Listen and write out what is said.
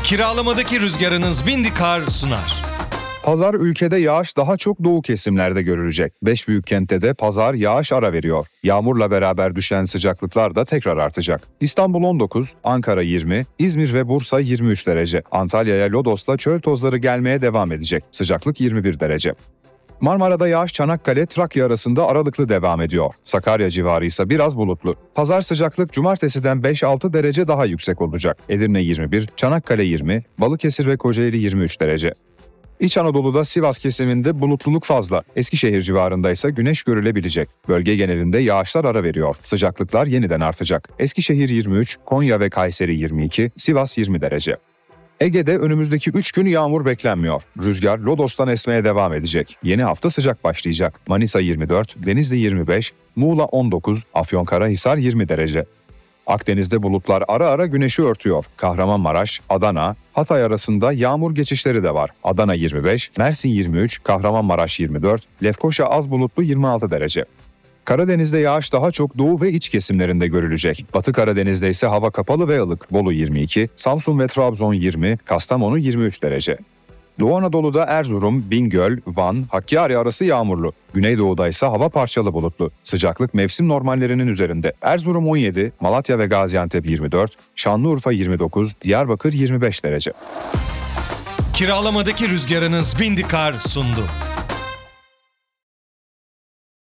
Kiralamadaki rüzgarınız Windykar sunar. Pazar ülkede yağış daha çok doğu kesimlerde görülecek. 5 büyük kentte de pazar yağış ara veriyor. Yağmurla beraber düşen sıcaklıklar da tekrar artacak. İstanbul 19, Ankara 20, İzmir ve Bursa 23 derece. Antalya'ya Lodos'la çöl tozları gelmeye devam edecek. Sıcaklık 21 derece. Marmara'da yağış Çanakkale, Trakya arasında aralıklı devam ediyor. Sakarya civarı ise biraz bulutlu. Pazar sıcaklık cumartesiden 5-6 derece daha yüksek olacak. Edirne 21, Çanakkale 20, Balıkesir ve Kocaeli 23 derece. İç Anadolu'da Sivas kesiminde bulutluluk fazla. Eskişehir civarında ise güneş görülebilecek. Bölge genelinde yağışlar ara veriyor. Sıcaklıklar yeniden artacak. Eskişehir 23, Konya ve Kayseri 22, Sivas 20 derece. Ege'de önümüzdeki 3 gün yağmur beklenmiyor. Rüzgar Lodos'tan esmeye devam edecek. Yeni hafta sıcak başlayacak. Manisa 24, Denizli 25, Muğla 19, Afyonkarahisar 20 derece. Akdeniz'de bulutlar ara ara güneşi örtüyor. Kahramanmaraş, Adana, Hatay arasında yağmur geçişleri de var. Adana 25, Mersin 23, Kahramanmaraş 24, Lefkoşa az bulutlu 26 derece. Karadeniz'de yağış daha çok doğu ve iç kesimlerinde görülecek. Batı Karadeniz'de ise hava kapalı ve ılık. Bolu 22, Samsun ve Trabzon 20, Kastamonu 23 derece. Doğu Anadolu'da Erzurum, Bingöl, Van, Hakkari arası yağmurlu. Güneydoğu'da ise hava parçalı bulutlu. Sıcaklık mevsim normallerinin üzerinde. Erzurum 17, Malatya ve Gaziantep 24, Şanlıurfa 29, Diyarbakır 25 derece. Kiralamadaki rüzgarınız Windykar sundu.